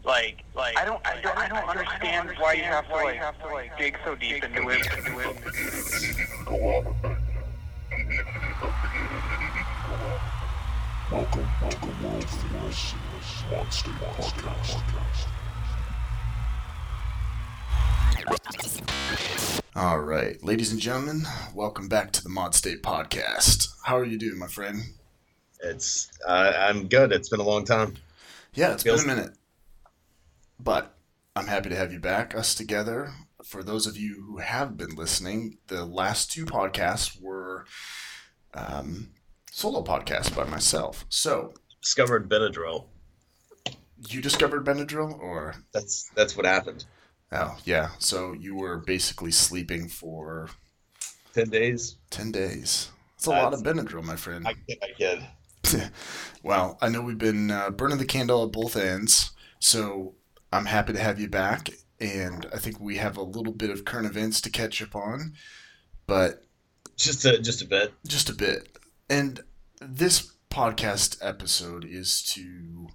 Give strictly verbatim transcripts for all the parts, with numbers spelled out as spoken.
Like, like I don't, I don't, I don't understand why you have to like, have to like dig so deep into it. Into it. Welcome to the world famous Monster Podcast. All right, ladies and gentlemen, welcome back to the Mod State Podcast. How are you doing, my friend? It's uh, I'm good. It's been a long time. Yeah, it's Feels- been a minute. But I'm happy to have you back, us together. For those of you who have been listening, the last two podcasts were um, solo podcasts by myself. So, Discovered Benadryl. you discovered Benadryl, or? That's that's what happened. Oh, yeah. So you were basically sleeping for Ten days. ten days. That's a lot of That's- Benadryl, my friend. I kid. I kid. Well, I know we've been uh, burning the candle at both ends, so I'm happy to have you back, and I think we have a little bit of current events to catch up on, but Just a just a bit. just a bit. And this podcast episode is to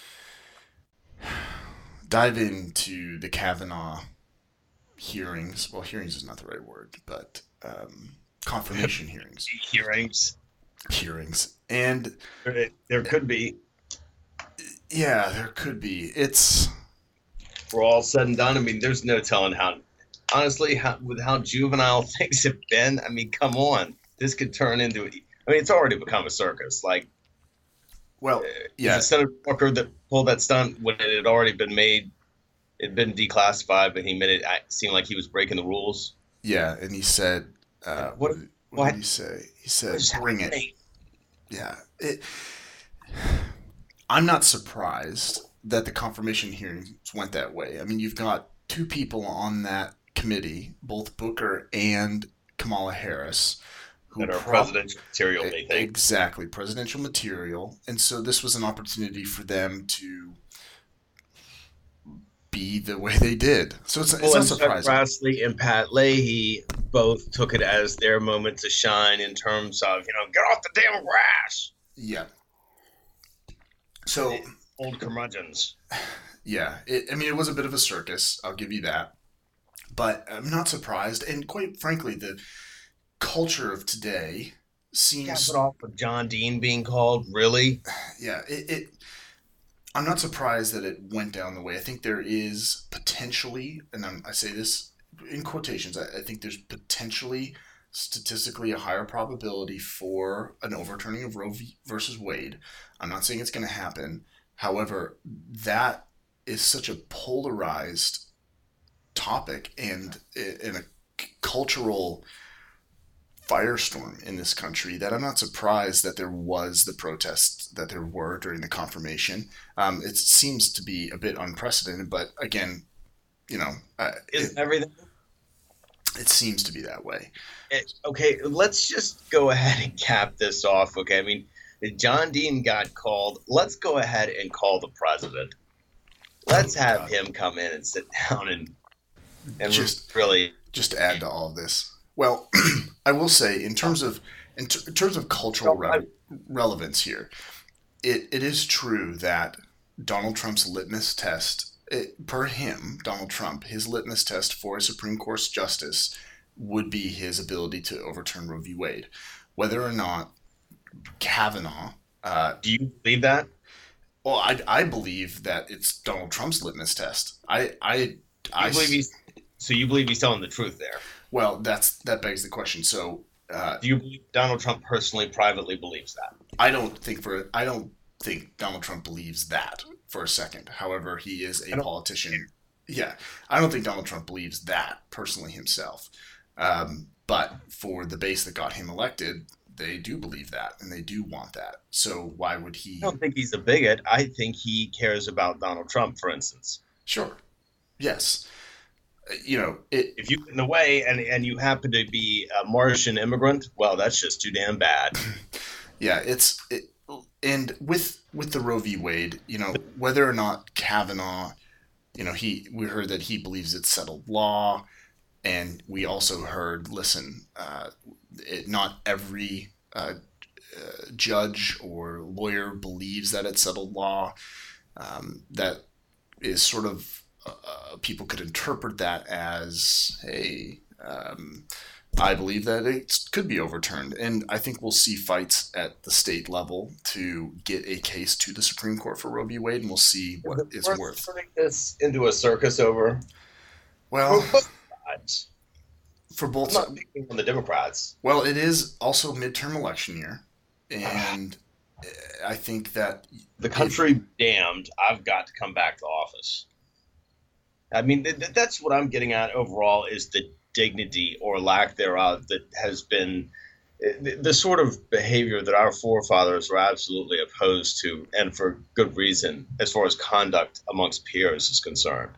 dive into the Kavanaugh hearings. Well, hearings is not the right word, but um, confirmation hearings. Hearings. Hearings. And There, there could be. yeah, there could be. It's For all said and done, I mean, there's no telling how. Honestly, how, with how juvenile things have been, I mean, come on, this could turn into. I mean, it's already become a circus. Like, well, yeah, yeah, Senator Walker that pulled that stunt when it had already been made. It had been declassified, but he made it act- seem like he was breaking the rules. yeah. And he said, uh, What- what, what, what- did he say? He said, What's "Bring it." happening? Yeah. It, I'm not surprised that the confirmation hearings went that way. I mean, you've got two people on that committee, both Booker and Kamala Harris, who That are prob- presidential material, they think. Exactly, presidential material. And so this was an opportunity for them to be the way they did. So it's, it's Well, not and Chuck surprising. Grassley and Pat Leahy both took it as their moment to shine in terms of, you know, get off the damn grass, Yeah. So, old curmudgeons. yeah, it, I mean, it was a bit of a circus. I'll give you that. But I'm not surprised. And quite frankly, the culture of today seems... Cap it off with John Dean being called, really? Yeah, it, it. I'm not surprised that it went down the way. I think there is potentially, and I'm, I say this in quotations, I, I think there's potentially statistically a higher probability for an overturning of Roe v. versus Wade. I'm not saying it's going to happen. However, that is such a polarized topic and in a cultural firestorm in this country that I'm not surprised that there was the protests that there were during the confirmation. Um, it seems to be a bit unprecedented, but again, you know, uh, Is it, everything? it seems to be that way. It, okay, let's just go ahead and cap this off, okay? I mean, John Dean got called. Let's go ahead and call the president. Let's Oh, have God. him come in and sit down and, and Just- really... Just to add to all of this. Well, I will say in terms of in, ter- in terms of cultural re- relevance here, it, it is true that Donald Trump's litmus test, it, per him, Donald Trump, his litmus test for a Supreme Court justice would be his ability to overturn Roe v. Wade. Whether or not Kavanaugh, uh, Do you believe that? well, I, I believe that it's Donald Trump's litmus test. I I You I believe he's, so you believe he's telling the truth there? well, that's that begs the question. So. Uh, Do you believe Donald Trump personally, privately believes that? I don't think for I don't think Donald Trump believes that for a second. However, he is I a don't- politician. Yeah, I don't think Donald Trump believes that personally himself. Um, but for the base that got him elected, they do believe that and they do want that. So why would he? I don't think he's a bigot. I think he cares about Donald Trump, for instance. Sure. Yes. Uh, You know it. If you get in the way and, and you happen to be a Martian immigrant, well, that's just too damn bad. Yeah, it's it, and with with the Roe v. Wade, you know, whether or not Kavanaugh, you know, he we heard that he believes it's settled law, and we also heard, listen, uh, it, not every uh, uh, judge or lawyer believes that it's settled law. Um, that is sort of uh, people could interpret that as a. Um, I believe that it could be overturned, and I think we'll see fights at the state level to get a case to the Supreme Court for Roe v. Wade, and we'll see what it's We're worth. turning this into a circus over. Well, For both sides. for both I'm not sides. picking on the Democrats. Well, it is also midterm election year, and I think that The country damned. I've got to come back to office. I mean, th- th- that's what I'm getting at overall is the dignity or lack thereof that has been the, the sort of behavior that our forefathers were absolutely opposed to, and for good reason, as far as conduct amongst peers is concerned.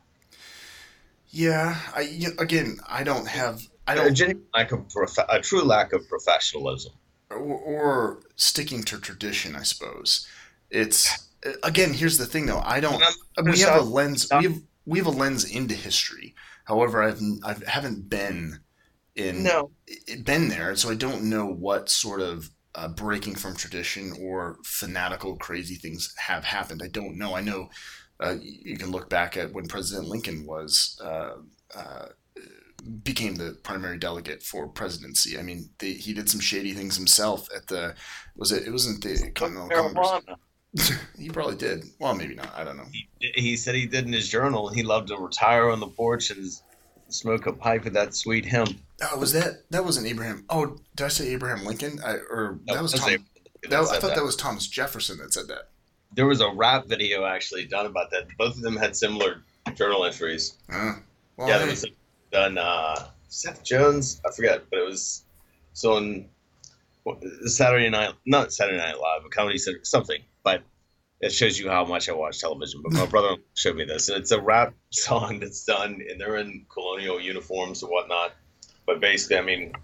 yeah, I you know, again, I don't have I A don't genuine lack of prof- a true lack of professionalism. or, or sticking to tradition, I suppose. It's again, here's the thing though. I don't. We have a lens. We have we have a lens into history. However, I've I haven't been in No. been there, so I don't know what sort of uh, breaking from tradition or fanatical crazy things have happened. I don't know. I know uh, you can look back at when President Lincoln was uh, uh, became the primary delegate for presidency. I mean, they, he did some shady things himself at the was it? It wasn't the Continental Congress. Marijuana. He probably did. Well, maybe not. I don't know. He, he said he did in his journal. He loved to retire on the porch and smoke a pipe with that sweet hemp. Oh, was that that wasn't Abraham? Oh, did I say Abraham Lincoln? I, or that was that's Tom. Abraham That, that I said thought that. that. was Thomas Jefferson that said that. There was a rap video actually done about that. Both of them had similar journal entries. Uh, well, yeah, hey, there was done. Uh, Seth Jones, I forget, but it was so on Saturday Night, not Saturday Night Live, a comedy center, something. But it shows you how much I watch television. But my brother showed me this, and it's a rap song that's done, and they're in colonial uniforms and whatnot. But basically, I mean,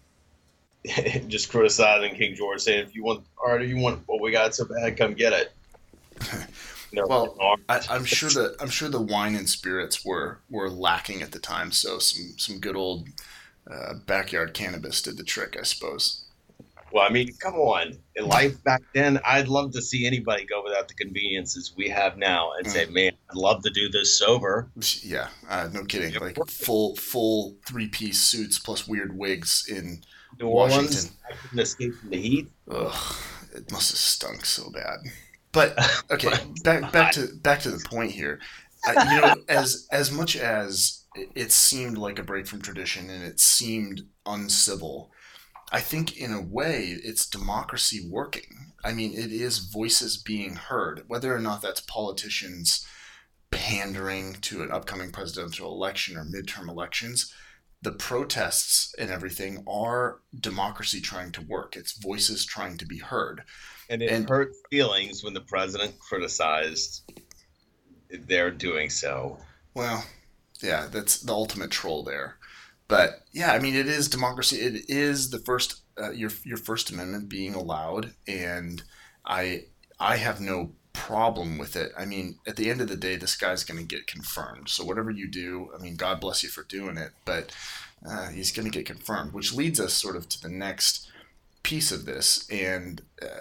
just criticizing King George, saying, "If you want art, if you want what we got so bad, come get it." You know, well, I, I'm sure that I'm sure the wine and spirits were were lacking at the time. So some some good old uh, backyard cannabis did the trick, I suppose. Well, I mean, come on. In life back then, I'd love to see anybody go without the conveniences we have now and say, man, I'd love to do this sober. Yeah, uh, no kidding. Like full full three piece suits plus weird wigs in New Washington. Orleans, I couldn't escape from the heat. Ugh, it must have stunk so bad. But okay, back back to back to the point here. Uh, you know, as as much as it seemed like a break from tradition and it seemed uncivil, I think in a way it's democracy working. I mean, it is voices being heard, whether or not that's politicians pandering to an upcoming presidential election or midterm elections. The protests and everything are democracy trying to work. It's voices trying to be heard. And it And- hurt feelings when the president criticized their doing so. Well, yeah, that's the ultimate troll there. But yeah, I mean, it is democracy. It is the first uh, your your First Amendment being allowed, and I I have no problem with it. I mean, at the end of the day, this guy's going to get confirmed. So whatever you do, I mean, God bless you for doing it, but uh, he's going to get confirmed, which leads us sort of to the next piece of this. And uh,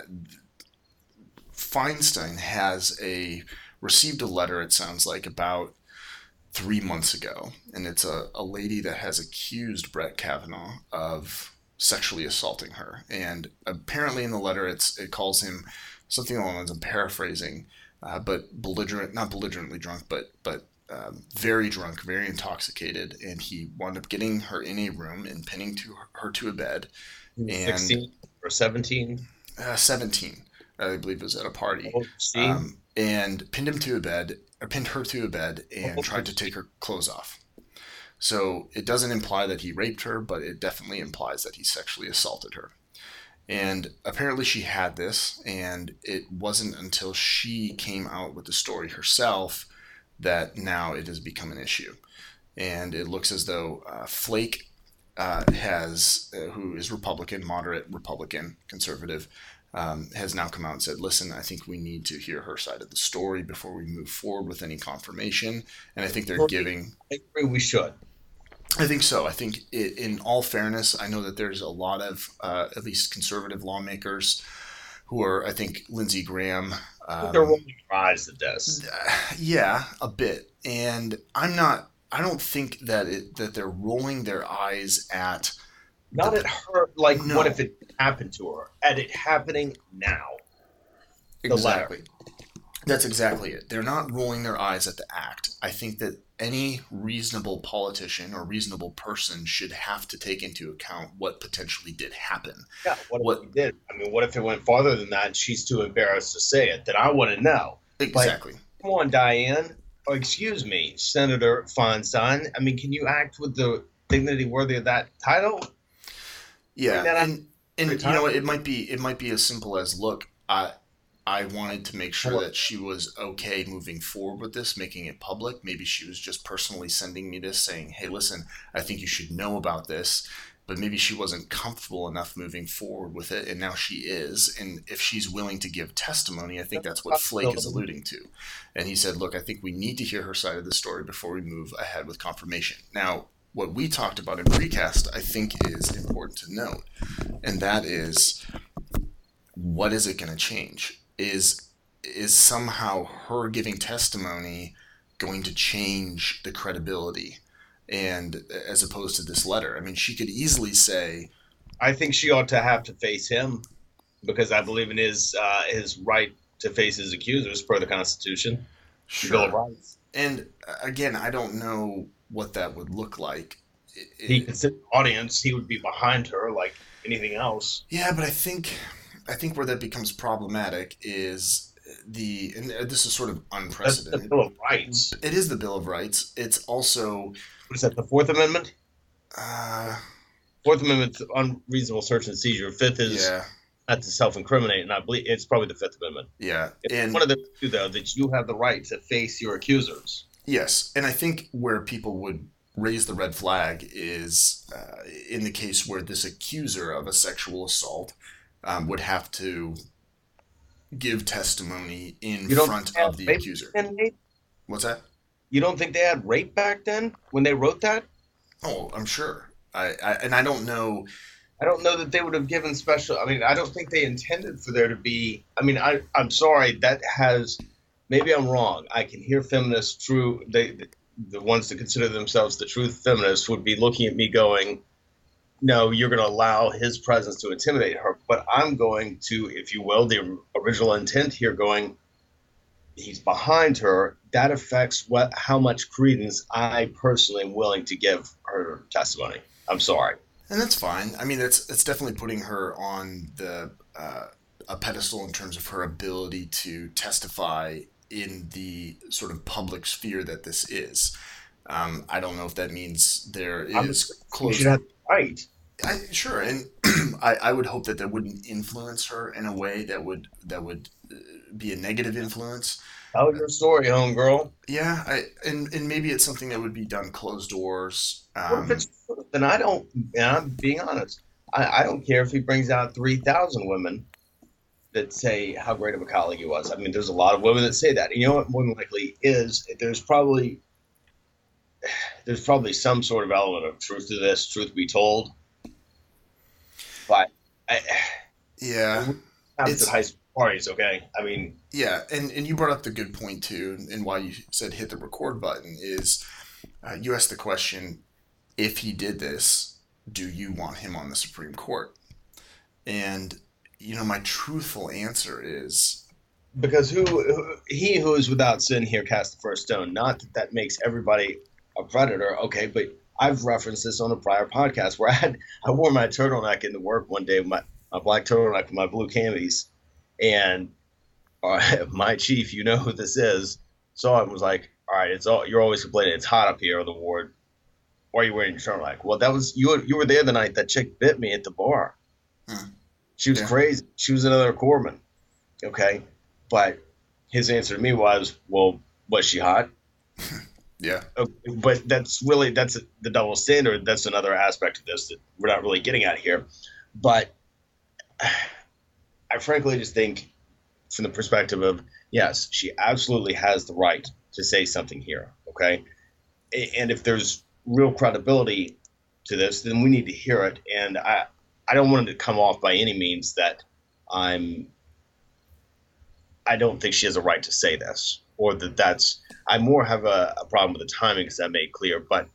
Feinstein has a received a letter. It sounds like about three months ago, and it's a, a lady that has accused Brett Kavanaugh of sexually assaulting her. And apparently in the letter, it's it calls him something along the lines, I'm paraphrasing, uh, but belligerent, not belligerently drunk, but but um, very drunk, very intoxicated, and he wound up getting her in a room and pinning to her, her to a bed. And sixteen or seventeen? uh, seventeen, I believe it was at a party. Oh, see? Um, and pinned him to a bed, or pinned her to a bed, and tried to take her clothes off. So it doesn't imply that he raped her, but it definitely implies that he sexually assaulted her. And apparently she had this, and it wasn't until she came out with the story herself that now it has become an issue. And it looks as though uh, Flake uh, has, uh, who is Republican, moderate Republican, conservative, Um, has now come out and said, listen, I think we need to hear her side of the story before we move forward with any confirmation. And I think they're giving... I agree we should. I think so. I think it, in all fairness, I know that there's a lot of, uh, at least conservative lawmakers who are, I think, Lindsey Graham. Um, They're rolling their eyes at this. Yeah, a bit. And I'm not. I don't think that it that they're rolling their eyes at. Not the, at her. Like, no. what if it happened to her? At it happening now. The Exactly. letter. That's exactly it. They're not rolling their eyes at the act. I think that any reasonable politician or reasonable person should have to take into account what potentially did happen. Yeah, what if What- it did? I mean, what if it went farther than that and she's too embarrassed to say it? Then I want to know. Exactly. Come on, Diane. Oh, excuse me, Senator Feinstein. I mean, can you act with the dignity worthy of that title? Yeah, that and and every you know time. what, it might be it might be as simple as, look, I I wanted to make sure Well- that she was okay moving forward with this, making it public. Maybe she was just personally sending me this, saying, "Hey, listen, I think you should know about this." But maybe she wasn't comfortable enough moving forward with it, and now she is. And if she's willing to give testimony, I think that's what Flake is alluding to. And he said, look, I think we need to hear her side of the story before we move ahead with confirmation. Now, what we talked about in precast, I think, is important to note, and that is, what is it going to change? Is is somehow her giving testimony going to change the credibility? And as opposed to this letter, I mean, she could easily say, I think she ought to have to face him because I believe in his uh, his right to face his accusers per the Constitution. The Bill of sure. Rights. And uh, again, I don't know what that would look like. It- He it- could sit in the audience. He would be behind her like anything else. yeah, but I think, I think where that becomes problematic is the, and this is sort of That's the unprecedented. Bill of Rights. It is the Bill of Rights. It's also, What is that, the Fourth Amendment? uh, Fourth Amendment's unreasonable search and seizure. Fifth is yeah, not to self-incriminate, and I believe it's probably the Fifth Amendment. yeah, It's and one of the two, though, that you have the right to face your accusers. yes, and I think where people would raise the red flag is uh, in the case where this accuser of a sexual assault um, would have to give testimony in You don't front have of the rape accuser. And they, What's that? you don't think they had rape back then when they wrote that? Oh, I'm sure. I, I and I don't know. I don't know that they would have given special. I mean, I don't think they intended for there to be. I mean, I I'm sorry. That has maybe I'm wrong. I can hear feminists, true. They the ones that consider themselves the true feminists would be looking at me going, "No, you're going to allow his presence to intimidate her." But I'm going to, if you will, the original intent here, going, he's behind her. That affects what how much credence I personally am willing to give her testimony. I'm sorry. And that's fine. I mean, it's it's definitely putting her on the uh, a pedestal in terms of her ability to testify in the sort of public sphere that this is. Um, I don't know if that means there I'm- is You close. should have the right. I, sure, and I, I would hope that that wouldn't influence her in a way that would that would uh, be a negative influence. Tell your story, homegirl. Yeah, I and and maybe it's something that would be done closed doors. What Um, if it's true? Then I don't, and I'm being honest, I, I don't care if he brings out three thousand women that say how great of a colleague he was. I mean, there's a lot of women that say that. And you know what more than likely is? There's probably there's probably some sort of element of truth to this, truth be told. But I yeah. have It's- to high school parties, okay? I mean, Yeah, and, and you brought up the good point too, and why you said hit the record button is uh, you asked the question, if he did this, do you want him on the Supreme Court? And, you know, my truthful answer is, because who, who he who is without sin here cast the first stone. Not that that makes everybody a predator, okay? But I've referenced this on a prior podcast where I had I wore my turtleneck into work one day, my my black turtleneck with my blue camis, and uh, my chief, you know who this is, saw it and was like, "All right, it's all you're always complaining it's hot up here on the ward. Why are you wearing your turtleneck?" Well, that was you. You were there the night that chick bit me at the bar. Hmm. She was Yeah. crazy. She was another corpsman, okay? But his answer to me was, "Well, was she hot?" yeah, Okay, but that's really that's the double standard. That's another aspect of this that we're not really getting at here. But I frankly just think, from the perspective of yes, she absolutely has the right to say something here. Okay, A- and if there's real credibility to this, then we need to hear it. And I I don't want it to come off by any means that I'm I don't think she has a right to say this, or that that's. I more have a, a problem with the timing, because that made clear. But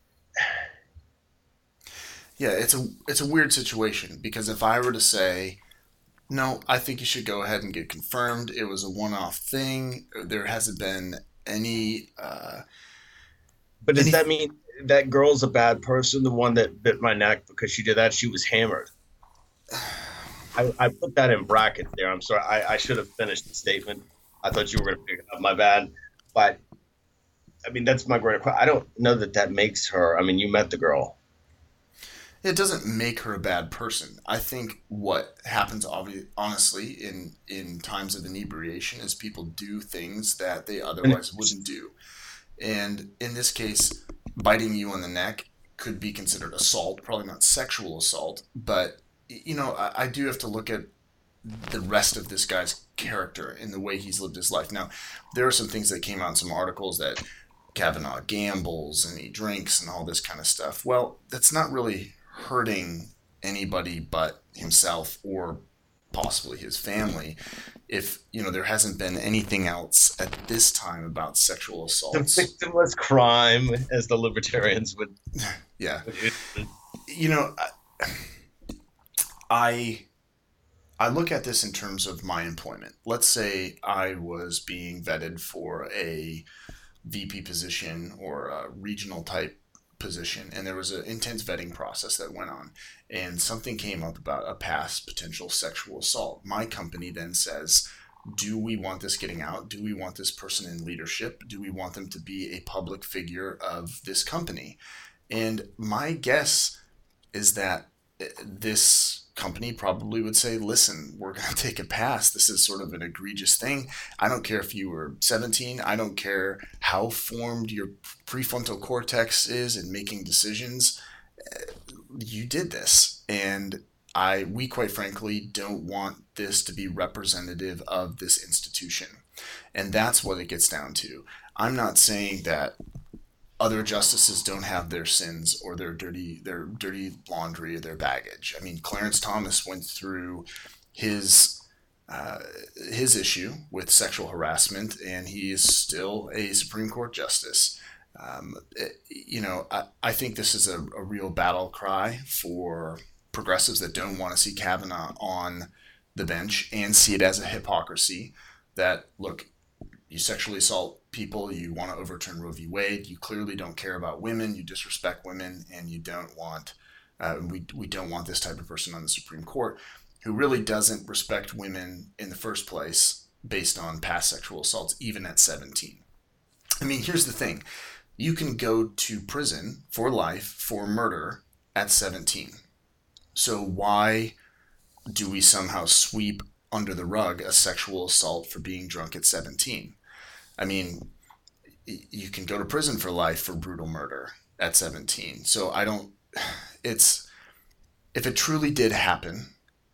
yeah, it's a it's a weird situation, because if I were to say, no, I think you should go ahead and get confirmed. It was a one-off thing. There hasn't been any. Uh, but does any... that mean that girl's a bad person? The one that bit my neck because she did that, she was hammered. I, I put that in brackets there. I'm sorry. I, I should have finished the statement. I thought you were going to pick it up. My bad. But, I mean, that's my great question. I don't know that that makes her. I mean, you met the girl. It doesn't make her a bad person. I think what happens, obviously, honestly, in, in times of inebriation is people do things that they otherwise wouldn't do. And in this case, biting you on the neck could be considered assault, probably not sexual assault, but you know, I, I do have to look at the rest of this guy's character and the way he's lived his life. Now, there are some things that came out in some articles that Kavanaugh gambles and he drinks and all this kind of stuff. Well, that's not really hurting anybody but himself or possibly his family. If, you know, there hasn't been anything else at this time about sexual assaults. The victimless crime, as the libertarians would. Yeah. You know, I, I I look at this in terms of my employment. Let's say I was being vetted for a V P position or a regional type position, and there was an intense vetting process that went on, and something came up about a past potential sexual assault. My company then says, do we want this getting out? Do we want this person in leadership? Do we want them to be a public figure of this company? And my guess is that this company probably would say, listen, we're going to take a pass. This is sort of an egregious thing. I don't care if you were seventeen. I don't care how formed your prefrontal cortex is in making decisions. You did this. And I, we quite frankly don't want this to be representative of this institution. And that's what it gets down to. I'm not saying that other justices don't have their sins or their dirty their dirty laundry or their baggage. I mean, Clarence Thomas went through his uh, his issue with sexual harassment, and he is still a Supreme Court justice. Um, it, you know, I, I think this is a, a real battle cry for progressives that don't want to see Kavanaugh on the bench and see it as a hypocrisy that, look, you sexually assault people, you want to overturn Roe v. Wade, you clearly don't care about women, you disrespect women, and you don't want, uh, we, we don't want this type of person on the Supreme Court who really doesn't respect women in the first place based on past sexual assaults, even at seventeen. I mean, here's the thing. You can go to prison for life for murder at seventeen. So why do we somehow sweep under the rug a sexual assault for being drunk at seventeen? I mean, you can go to prison for life for brutal murder at seventeen. So I don't, it's, if it truly did happen,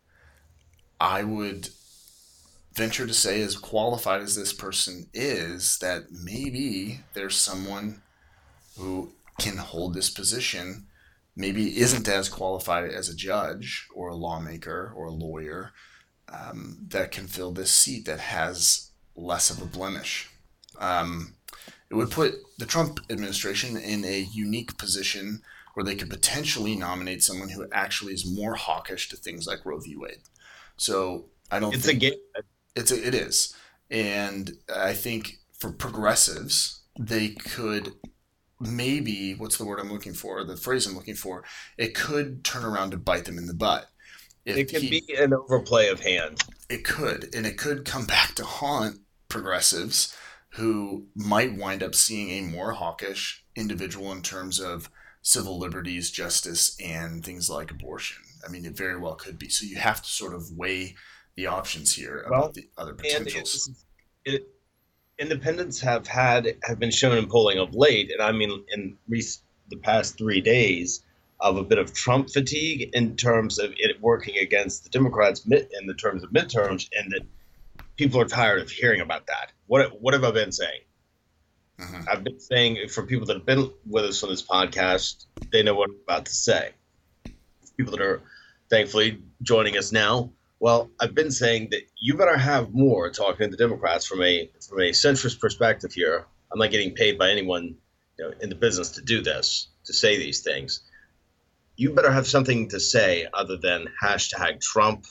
I would venture to say, as qualified as this person is, that maybe there's someone who can hold this position, maybe isn't as qualified as a judge or a lawmaker or a lawyer, um, that can fill this seat that has less of a blemish. Um, it would put the Trump administration in a unique position where they could potentially nominate someone who actually is more hawkish to things like Roe v. Wade. So I don't it's think a game. It's a, it is. And I think for progressives, they could maybe, what's the word I'm looking for, the phrase I'm looking for, it could turn around to bite them in the butt. If it could he, be an overplay of hands. It could, and it could come back to haunt progressives who might wind up seeing a more hawkish individual in terms of civil liberties, justice, and things like abortion. I mean, it very well could be. So you have to sort of weigh the options here about well, the other potentials. It, it, independents have had have been shown in polling of late, and I mean in rec- the past three days, of a bit of Trump fatigue in terms of it working against the Democrats in the terms of midterms, and that people are tired of hearing about that. What what have I been saying? Mm-hmm. I've been saying, for people that have been with us on this podcast, they know what I'm about to say. People that are thankfully joining us now, Well, I've been saying that you better have more talking to the Democrats from a from a centrist perspective here. I'm not getting paid by anyone, you know, in the business to do this, to say these things. You better have something to say other than hashtag Trump.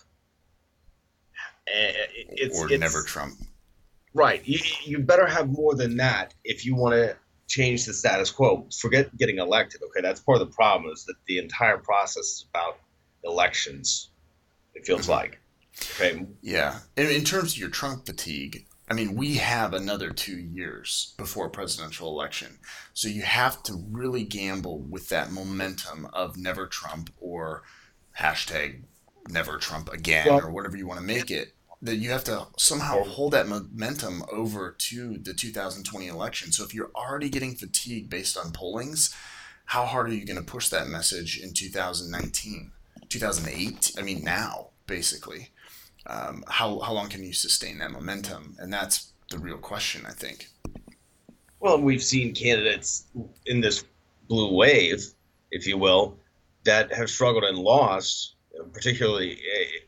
It's, or it's, never Trump. Right. You, you better have more than that if you want to change the status quo. Forget getting elected. Okay, that's part of the problem, is that the entire process is about elections. It feels Mm-hmm. like. Okay. Yeah. In, in terms of your Trump fatigue, I mean, we have another two years before a presidential election. So you have to really gamble with that momentum of never Trump or hashtag never Trump again Well, or whatever you want to make it. That you have to somehow hold that momentum over to the two thousand twenty election. So if you're already getting fatigued based on pollings, how hard are you going to push that message in two thousand nineteen, two thousand eight? I mean, now, basically. Um, how, how long can you sustain that momentum? And that's the real question, I think. well, we've seen candidates in this blue wave, if you will, that have struggled and lost, particularly,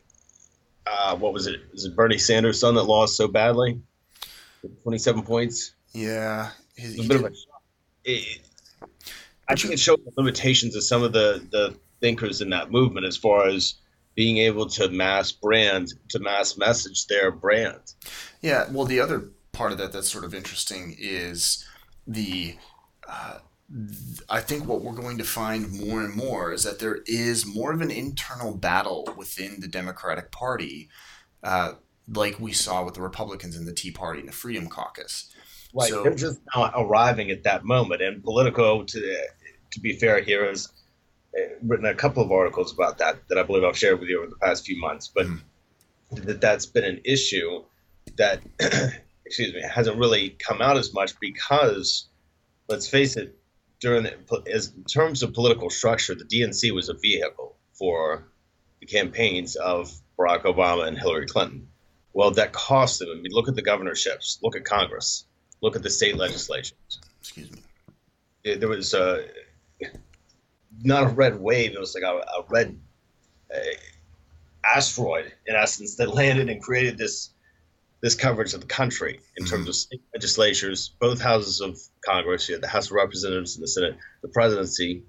uh, what was it? Was it Bernie Sanders' son that lost so badly? twenty-seven points? Yeah, he, It was he a bit did. of a it, I But think you, it showed the limitations of some of the, the thinkers in that movement as far as being able to mass brand, to mass message their brand. yeah, well, the other part of that that's sort of interesting is the uh, I think what we're going to find more and more is that there is more of an internal battle within the Democratic Party, uh, like we saw with the Republicans in the Tea Party and the Freedom Caucus. Right. They're So, just now arriving at that moment. And Politico, to, to be fair here, has uh, written a couple of articles about that that I believe I've shared with you over the past few months. But mm, that that's been an issue that, excuse me, hasn't really come out as much because, let's face it, during the, as in terms of political structure, the D N C was a vehicle for the campaigns of Barack Obama and Hillary Clinton. Well, that cost them. I mean, look at the governorships, look at Congress, look at the state legislations. excuse me. It, there was a, not a red wave, it was like a, a red uh, asteroid, in essence, that landed and created this this coverage of the country in terms Mm-hmm. of state legislatures, both houses of Congress, you had the House of Representatives and the Senate, the presidency.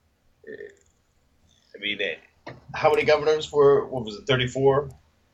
I mean, how many governors were, what was it, thirty-four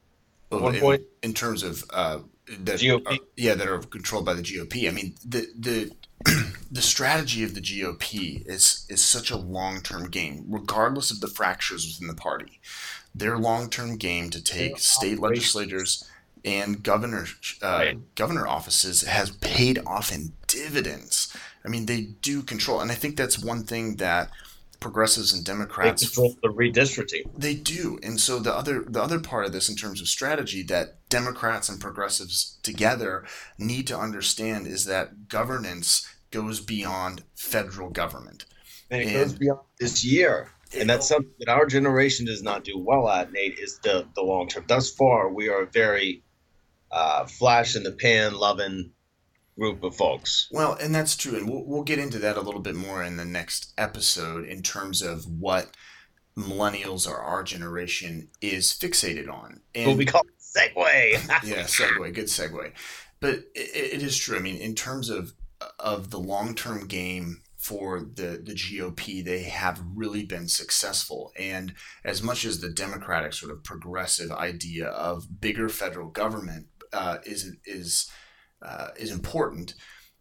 at Well, one in, point? in terms of uh, that, are, G O P? yeah, that are controlled by the G O P. I mean, the the the strategy of the G O P is is such a long term game, regardless of the fractures within the party. Their long term game to take state legislators and governor uh, Right. governor offices has paid off in dividends. I mean, they do control, and I think that's one thing that progressives and They Democrats control the redistricting. they do. And so the other the other part of this in terms of strategy that Democrats and progressives together need to understand is that governance goes beyond federal government. And it And goes beyond this year. And that's something that our generation does not do well at, Nate, is the, the long term. Thus far, we are a very uh, flash in the pan loving group of folks. well, and that's true, and we'll we'll get into that a little bit more in the next episode in terms of what millennials or our generation is fixated on. What we And call segue. yeah, segue, good segue. But it, it is true. I mean, in terms of of the long term game for the the G O P, they have really been successful. And as much as the Democratic sort of progressive idea of bigger federal government uh, is is uh, is important,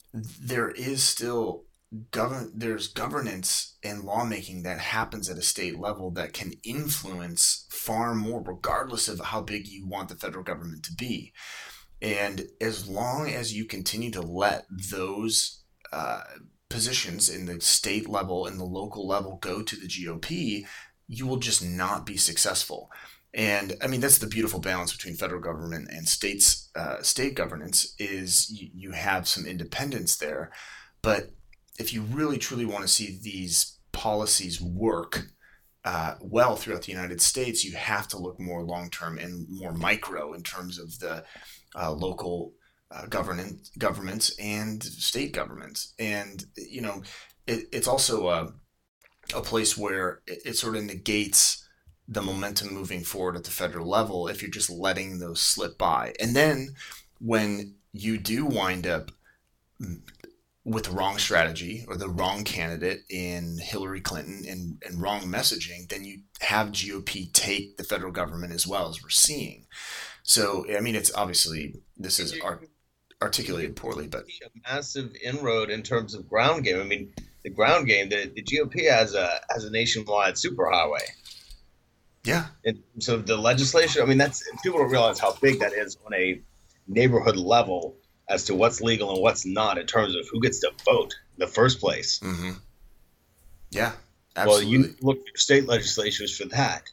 there is still govern there's governance and lawmaking that happens at a state level that can influence far more, regardless of how big you want the federal government to be. And as long as you continue to let those uh, positions in the state level and the local level go to the G O P, you will just not be successful. And I mean, that's the beautiful balance between federal government and states, uh, state governance is you, you have some independence there. But if you really truly want to see these policies work uh, well throughout the United States, you have to look more long term and more micro in terms of the uh, local uh, government governments and state governments. And you know, it, it's also a, a place where it, it sort of negates the momentum moving forward at the federal level if you're just letting those slip by. And then when you do wind up with the wrong strategy or the wrong candidate in Hillary Clinton and, and wrong messaging, then you have G O P take the federal government as well, as we're seeing. So, I mean, it's obviously, this is art, articulated poorly, but a massive inroad in terms of ground game. I mean, the ground game, the, the G O P has a has a nationwide superhighway. Yeah. And so the legislation, I mean, that's, people don't realize how big that is on a neighborhood level as to what's legal and what's not in terms of who gets to vote in the first place. Mm-hmm. Yeah, absolutely. Well, you look at state legislatures for that.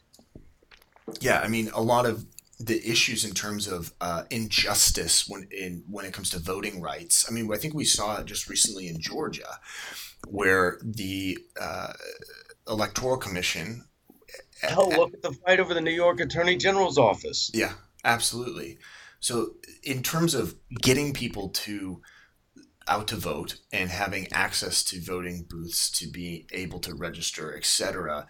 Yeah, I mean, a lot of the issues in terms of uh, injustice when in when it comes to voting rights. I mean, I think we saw it just recently in Georgia, where the uh, Electoral Commission. Hell, look at the fight over the New York Attorney General's office. Yeah, absolutely. So, in terms of getting people to out to vote and having access to voting booths to be able to register, et cetera,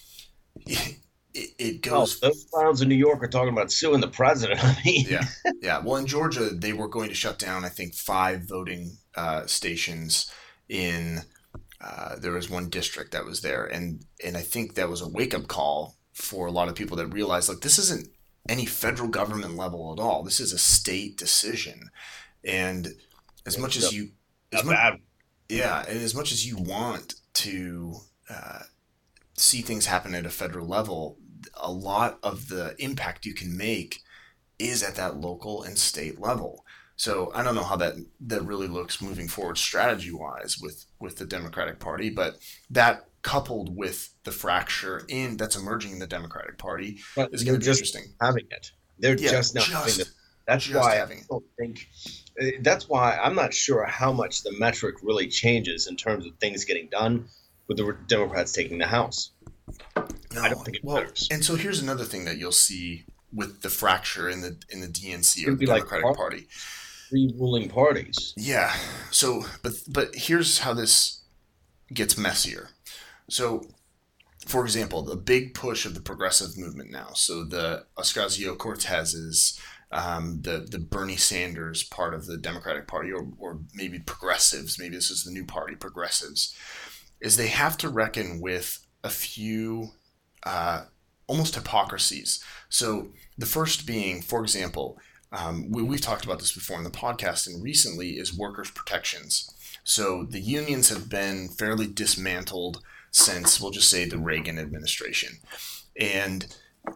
it, it goes. Oh, those clowns in New York are talking about suing the president. I mean, yeah, yeah. Well, in Georgia, they were going to shut down, I think, five voting uh, stations in. Uh, there was one district that was there, and and I think that was a wake up call for a lot of people that realized, like, this isn't any federal government level at all. This is a state decision, and as much as you, as much, yeah, and as much as you want to uh, see things happen at a federal level, a lot of the impact you can make is at that local and state level. So I don't know how that, that really looks moving forward strategy-wise with, with the Democratic Party, but that coupled with the fracture in that's emerging in the Democratic Party but is going to be just interesting. Having it, they're yeah, just not just, having it. That's just why having I don't think. That's why I'm not sure how much the metric really changes in terms of things getting done with the Democrats taking the House. No, I don't think it well, matters. And so here's another thing that you'll see with the fracture in the in the D N C or It'd the be like Democratic par- Party. Three ruling parties. Yeah. So, but but here's how this gets messier. So, for example, the big push of the progressive movement now. So the Ocasio-Cortez's, um, the the Bernie Sanders part of the Democratic Party, or or maybe progressives. Maybe this is the new party, progressives, is they have to reckon with a few uh, almost hypocrisies. So the first being, for example. Um, we, we've talked about this before in the podcast and recently is workers' protections. So the unions have been fairly dismantled since, we'll just say, the Reagan administration. And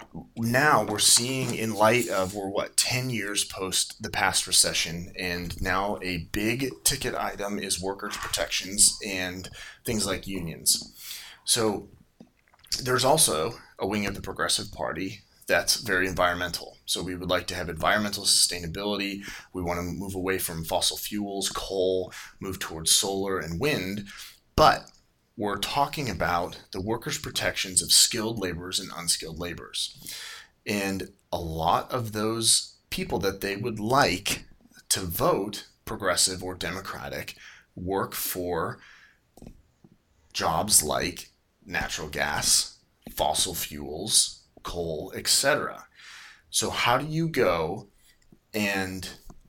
now we're seeing, in light of, we're what, ten years post the past recession, and now a big ticket item is workers' protections and things like unions. So there's also a wing of the Progressive Party that's very environmental. So we would like to have environmental sustainability. We want to move away from fossil fuels, coal, move towards solar and wind. But we're talking about the workers' protections of skilled laborers and unskilled laborers. And a lot of those people that they would like to vote progressive or democratic work for jobs like natural gas, fossil fuels, coal, et cetera. So how do you go and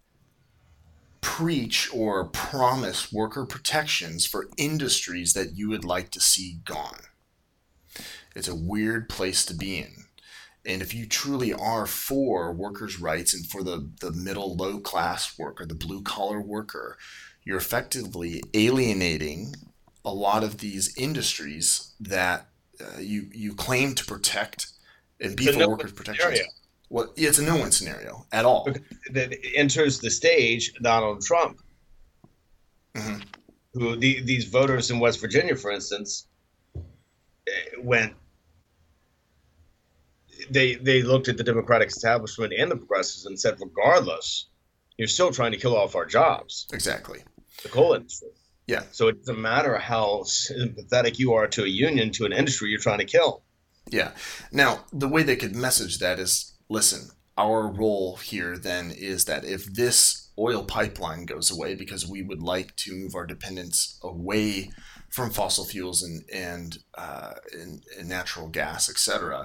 preach or promise worker protections for industries that you would like to see gone? It's a weird place to be in. And if you truly are for workers' rights and for the, the middle low class worker, the blue collar worker, you're effectively alienating a lot of these industries that uh, you you claim to protect and be for workers' protections. Well, yeah, it's a no-win scenario at all. That enters the stage Donald Trump, mm-hmm. who the, these voters in West Virginia, for instance, went. They they looked at the Democratic establishment and the progressives and said, regardless, you're still trying to kill off our jobs. Exactly. The coal industry. Yeah. So it doesn't matter how sympathetic you are to a union, to an industry you're trying to kill. Yeah. Now, the way they could message that is, listen, our role here then is that if this oil pipeline goes away, because we would like to move our dependence away from fossil fuels and and, uh, and, and natural gas, et cetera,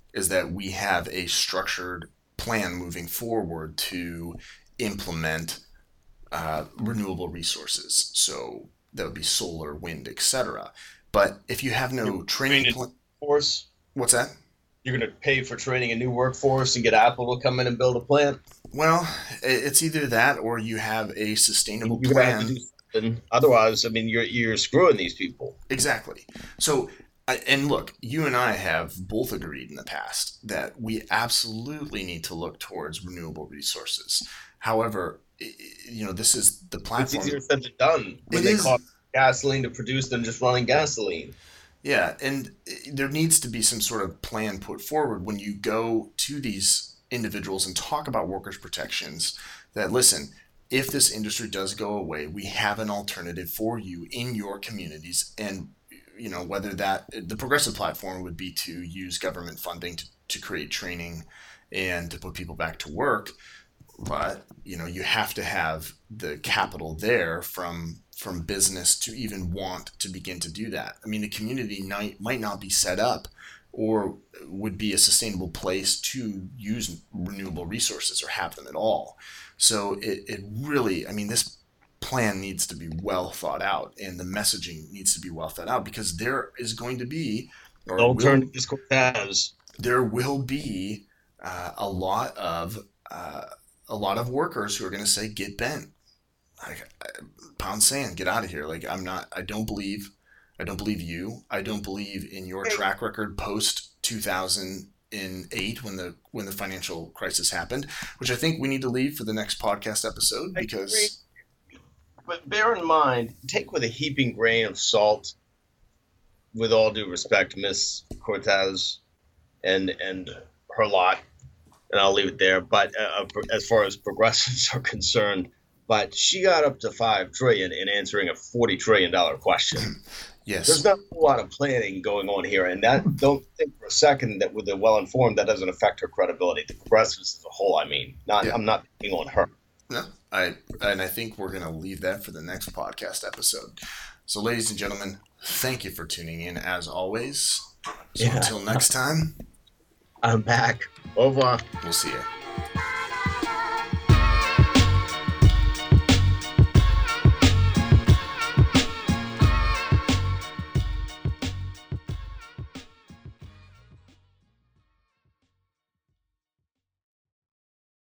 is that we have a structured plan moving forward to implement uh, renewable resources. So that would be solar, wind, et cetera. But if you have no You're training training plan, Force. what's that? You're going to pay for training a new workforce and get Apple to come in and build a plant. Well, it's either that or you have a sustainable You're going to have plan. to do something. Otherwise, I mean, you're you're screwing these people. Exactly. So, I- and look, you and I have both agreed in the past that we absolutely need to look towards renewable resources. However, i- i- you know, this is the It's platform. easier said than done when It they is. cost gasoline to produce than just running gasoline. Yeah, and there needs to be some sort of plan put forward when you go to these individuals and talk about workers' protections that, listen, if this industry does go away, we have an alternative for you in your communities. And, you know, whether that, the progressive platform would be to use government funding to, to create training and to put people back to work. But, you know, you have to have the capital there from from business to even want to begin to do that. I mean, the community might, might not be set up or would be a sustainable place to use renewable resources or have them at all. So it, it really, I mean, this plan needs to be well thought out and the messaging needs to be well thought out because there is going to be, or Don't will, turn this Cortez. there will be uh, a lot of uh, a lot of workers who are going to say, get bent. Like, pound sand, get out of here. Like, I'm not, I don't believe, I don't believe you. I don't believe in your track record post two thousand eight when the, when the financial crisis happened, which I think we need to leave for the next podcast episode because. But bear in mind, take with a heaping grain of salt, with all due respect, Miss Cortez and, and her lot, and I'll leave it there. But uh, as far as progressives are concerned, but she got up to five trillion in answering a forty trillion dollar question. Yes. There's not a whole lot of planning going on here, and that don't think for a second that with the well informed that doesn't affect her credibility. The progressives as a whole, I mean, not Yeah. I'm not picking on her. No, I and I think we're going to leave that for the next podcast episode. So, ladies and gentlemen, thank you for tuning in as always. So Yeah. until next time, I'm back. Au revoir. we'll see you.